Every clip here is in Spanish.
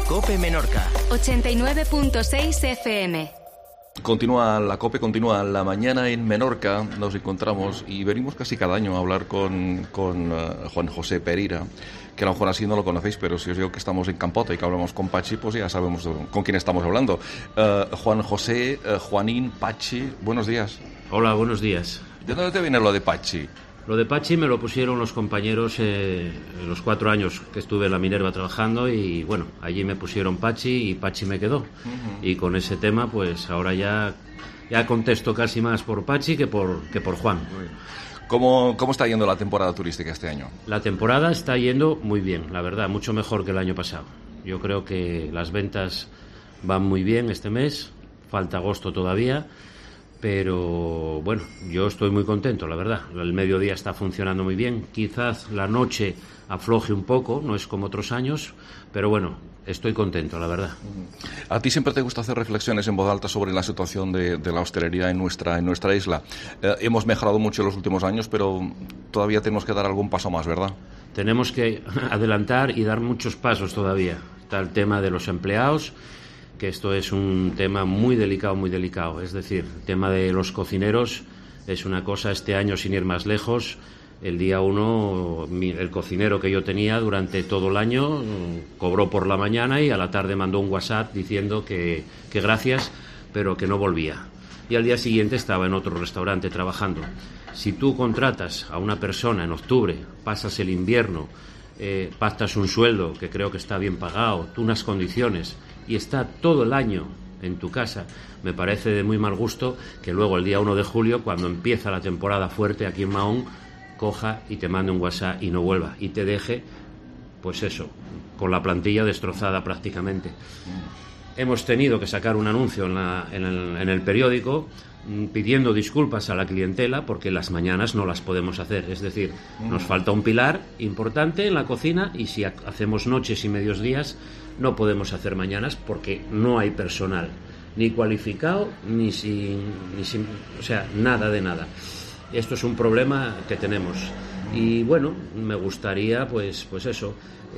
COPE Menorca 89.6 FM. Continúa la COPE, continúa la mañana en Menorca. Nos encontramos y venimos casi cada año a hablar con Juan José Pereira, que a lo mejor así no lo conocéis, pero si os digo que estamos en Campota y que hablamos con Pachi, pues ya sabemos con quién estamos hablando. Juan José, Juanín, Pachi, buenos días. Hola, buenos días. ¿De dónde te viene lo de Pachi? Lo de Pachi me lo pusieron los compañeros en los 4 años que estuve en la Minerva trabajando y bueno, allí me pusieron Pachi y Pachi me quedó. Y con ese tema pues ahora ya contesto casi más por Pachi que por Juan. ¿Cómo está yendo la temporada turística este año? La temporada está yendo muy bien, la verdad, mucho mejor que el año pasado. Yo creo que las ventas van muy bien este mes, falta agosto todavía. Pero bueno, yo estoy muy contento, la verdad. El mediodía está funcionando muy bien. Quizás la noche afloje un poco, no es como otros años, pero bueno, estoy contento, la verdad. A ti siempre te gusta hacer reflexiones en voz alta sobre la situación de la hostelería en nuestra isla. Hemos mejorado mucho en los últimos años, pero todavía tenemos que dar algún paso más, ¿verdad? Tenemos que adelantar y dar muchos pasos todavía. Está el tema de los empleados, que esto es un tema muy delicado. Es decir, el tema de los cocineros es una cosa, este año sin ir más lejos, el día 1, el cocinero que yo tenía durante todo el año cobró por la mañana y a la tarde mandó un WhatsApp diciendo que gracias, pero que no volvía. Y al día siguiente estaba en otro restaurante trabajando. Si tú contratas a una persona en octubre, pasas el invierno, pactas un sueldo que creo que está bien pagado, tú unas condiciones, y está todo el año en tu casa, me parece de muy mal gusto que luego el día 1 de julio, cuando empieza la temporada fuerte aquí en Mahón, coja y te mande un WhatsApp y no vuelva, y te deje, pues eso, con la plantilla destrozada prácticamente. Hemos tenido que sacar un anuncio en el periódico pidiendo disculpas a la clientela porque las mañanas no las podemos hacer, es decir, nos falta un pilar importante en la cocina y si hacemos noches y medios días no podemos hacer mañanas porque no hay personal, ni cualificado, ni sin, o sea, nada de nada. Esto es un problema que tenemos. Y bueno, me gustaría, pues eso,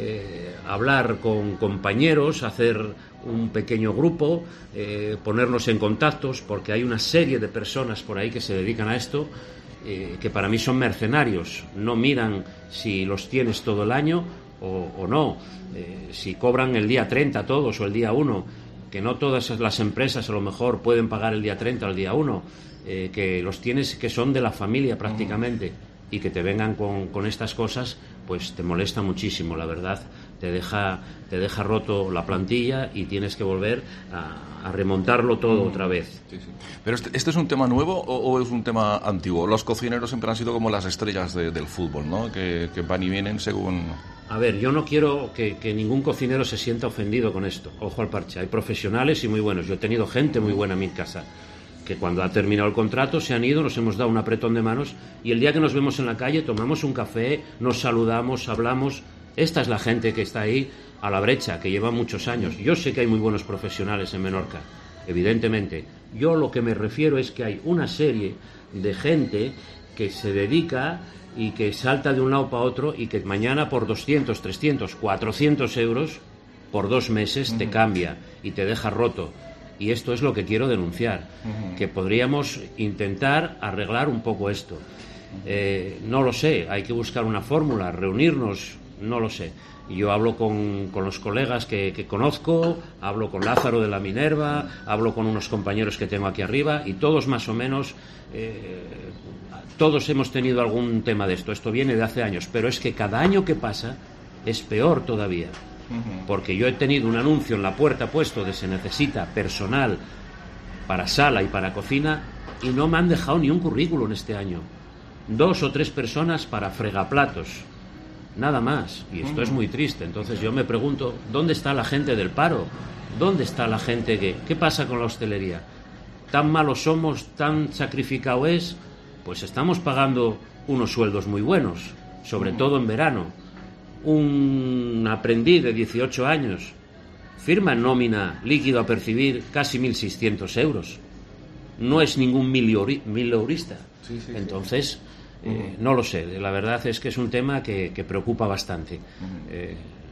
hablar con compañeros, hacer un pequeño grupo, ponernos en contactos, porque hay una serie de personas por ahí que se dedican a esto, que para mí son mercenarios. No miran si los tienes todo el año o no, si cobran el día 30 todos o el día 1, que no todas las empresas a lo mejor pueden pagar el día 30 o el día 1, que los tienes que son de la familia prácticamente, y que te vengan con estas cosas, pues te molesta muchísimo, la verdad, te deja roto la plantilla y tienes que volver a remontarlo todo otra vez. Sí. Pero ¿este es un tema nuevo o es un tema antiguo? Los cocineros siempre han sido como las estrellas del fútbol, ¿no? Que van y vienen según... A ver, yo no quiero que ningún cocinero se sienta ofendido con esto. Ojo al parche, hay profesionales y muy buenos. Yo he tenido gente muy buena en mi casa, que cuando ha terminado el contrato se han ido, nos hemos dado un apretón de manos y el día que nos vemos en la calle tomamos un café, nos saludamos, hablamos. Esta es la gente que está ahí a la brecha, que lleva muchos años. Yo sé que hay muy buenos profesionales en Menorca, evidentemente. Yo lo que me refiero es que hay una serie de gente que se dedica y que salta de un lado para otro y que mañana por 200, 300, 400 euros por 2 meses te cambia y te deja roto. Y esto es lo que quiero denunciar, que podríamos intentar arreglar un poco esto. No lo sé, hay que buscar una fórmula, reunirnos, no lo sé. Yo hablo con los colegas que conozco, hablo con Lázaro de la Minerva, hablo con unos compañeros que tengo aquí arriba y todos más o menos, todos hemos tenido algún tema de esto. Esto viene de hace años, pero es que cada año que pasa es peor todavía. Porque yo he tenido un anuncio en la puerta puesto de se necesita personal para sala y para cocina y no me han dejado ni un currículum este año. 2 o 3 personas para fregaplatos, nada más, y esto es muy triste. Entonces yo me pregunto, ¿dónde está la gente del paro? ¿Dónde está la gente qué pasa con la hostelería? ¿Tan malos somos, tan sacrificado es? Pues estamos pagando unos sueldos muy buenos, sobre todo en verano. Un aprendiz de 18 años firma en nómina líquido a percibir casi 1.600 euros. No es ningún mileurista. Sí. Entonces, no lo sé. La verdad es que es un tema que preocupa bastante.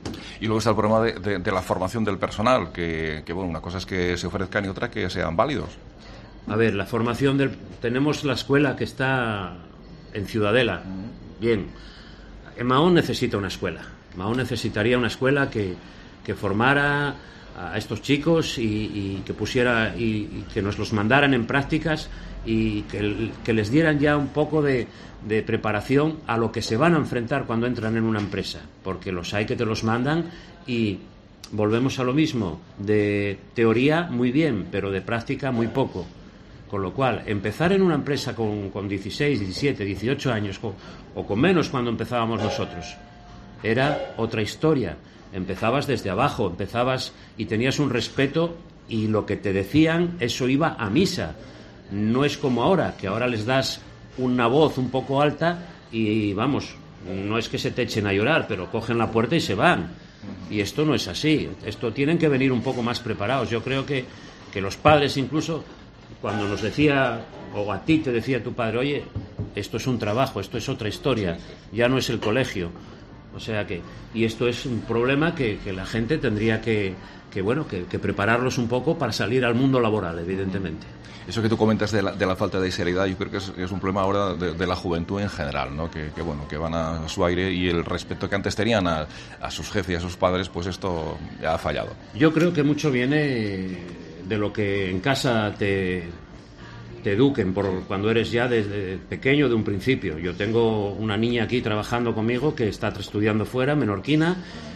Y luego está el problema de la formación del personal, que bueno, una cosa es que se ofrezcan y otra que sean válidos. A ver, la formación tenemos la escuela que está en Ciudadela. Bien, Mahón necesita una escuela. Mahón necesitaría una escuela que formara a estos chicos y que pusiera y que nos los mandaran en prácticas y que les dieran ya un poco de preparación a lo que se van a enfrentar cuando entran en una empresa, porque los hay que te los mandan y volvemos a lo mismo, de teoría muy bien, pero de práctica muy poco. Con lo cual, empezar en una empresa con 16, 17, 18 años o con menos cuando empezábamos nosotros, era otra historia. Empezabas desde abajo, empezabas y tenías un respeto y lo que te decían, eso iba a misa. No es como ahora, que ahora les das una voz un poco alta y vamos, no es que se te echen a llorar, pero cogen la puerta y se van. Y esto no es así, esto tienen que venir un poco más preparados. Yo creo que los padres incluso, cuando nos decía, o a ti te decía tu padre, oye, esto es un trabajo, esto es otra historia, ya no es el colegio. O sea y esto es un problema que la gente tendría que prepararlos un poco para salir al mundo laboral, evidentemente. Eso que tú comentas de la falta de seriedad, yo creo que es un problema ahora de la juventud en general, ¿no? Que van a su aire y el respeto que antes tenían a sus jefes y a sus padres, pues esto ya ha fallado. Yo creo que mucho viene de lo que en casa te eduquen por cuando eres ya desde pequeño, de un principio. Yo tengo una niña aquí trabajando conmigo que está estudiando fuera, menorquina,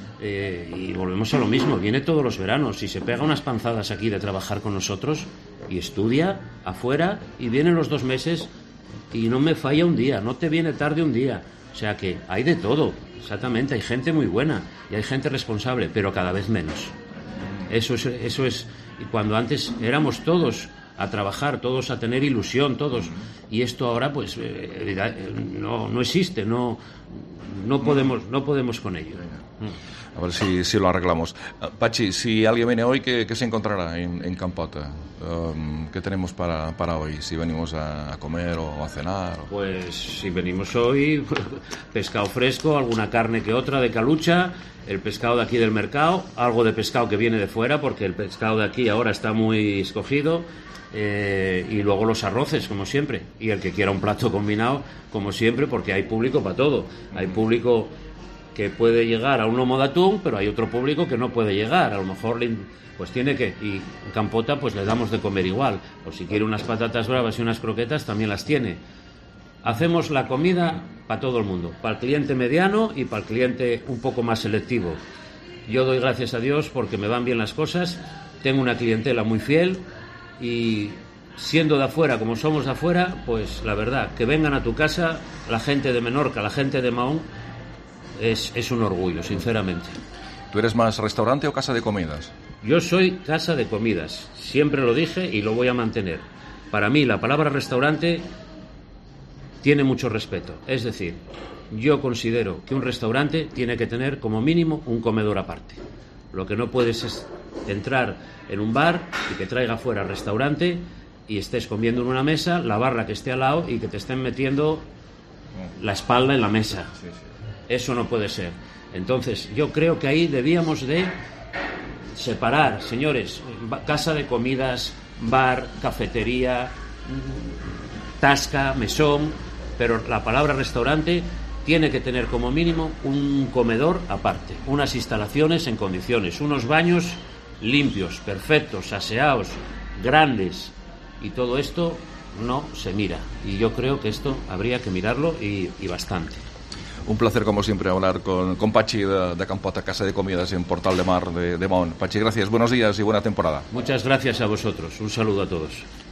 y volvemos a lo mismo, viene todos los veranos y se pega unas panzadas aquí de trabajar con nosotros y estudia afuera y viene los 2 meses y no me falla un día, no te viene tarde un día. O sea que hay de todo, exactamente, hay gente muy buena y hay gente responsable, pero cada vez menos. Eso es, y cuando antes éramos todos a trabajar, todos a tener ilusión, todos, y esto ahora pues no existe, no podemos con ello. A ver si lo arreglamos. Pachi, si alguien viene hoy, ¿qué se encontrará en Campota? ¿Qué tenemos para hoy? Si venimos a comer o a cenar. Pues si venimos hoy, pescado fresco, alguna carne que otra de calucha, el pescado de aquí del mercado, algo de pescado que viene de fuera, porque el pescado de aquí ahora está muy escogido, y luego los arroces, como siempre, y el que quiera un plato combinado, como siempre, porque hay público para todo. Hay público que puede llegar a un lomo de atún, pero hay otro público que no puede llegar, a lo mejor pues tiene que, y en Campota pues le damos de comer igual, o si quiere unas patatas bravas y unas croquetas también las tiene. Hacemos la comida para todo el mundo, para el cliente mediano y para el cliente un poco más selectivo. Yo doy gracias a Dios porque me van bien las cosas, tengo una clientela muy fiel y siendo de afuera como somos de afuera, pues la verdad, que vengan a tu casa la gente de Menorca, la gente de Mahón, es un orgullo, sinceramente. ¿Tú eres más restaurante o casa de comidas? Yo soy casa de comidas, siempre lo dije y lo voy a mantener. Para mí la palabra restaurante tiene mucho respeto, es decir, yo considero que un restaurante tiene que tener como mínimo un comedor aparte. Lo que no puedes es entrar en un bar y que traiga fuera al restaurante y estés comiendo en una mesa, la barra que esté al lado y que te estén metiendo la espalda en la mesa. Eso no puede ser. Entonces, yo creo que ahí debíamos de separar, señores, casa de comidas, bar, cafetería, tasca, mesón, pero la palabra restaurante tiene que tener como mínimo un comedor aparte, unas instalaciones en condiciones, unos baños limpios, perfectos, aseados, grandes, y todo esto no se mira. Y yo creo que esto habría que mirarlo y bastante. Un placer, como siempre, hablar con Pachi de Campota, Casa de Comidas en Portal de Mar de Mahón. Pachi, gracias, buenos días y buena temporada. Muchas gracias a vosotros. Un saludo a todos.